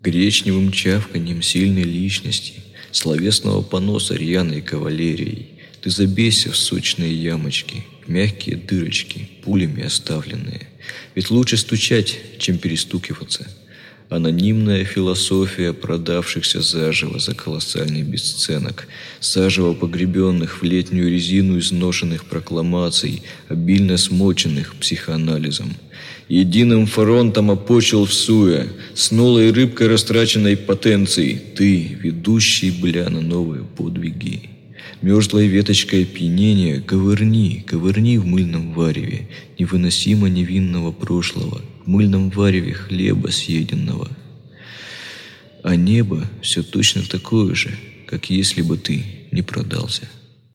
Гречневым чавканьем сильной личности, словесного поноса рьяной кавалерией, ты забейся в сочные ямочки, мягкие дырочки, пулями оставленные. Ведь лучше стучать, чем перестукиваться. Анонимная философия продавшихся заживо за колоссальный бесценок, заживо погребенных в летнюю резину изношенных прокламаций, обильно смоченных психоанализом. Единым фронтом опочил всуя, с нулой рыбкой растраченной потенцией, ты, ведущий, на новые подвиги. Мерзлой веточкой опьянения ковырни в мыльном вареве невыносимо невинного прошлого, в мыльном вареве хлеба съеденного. А небо все точно такое же, как если бы ты не продался.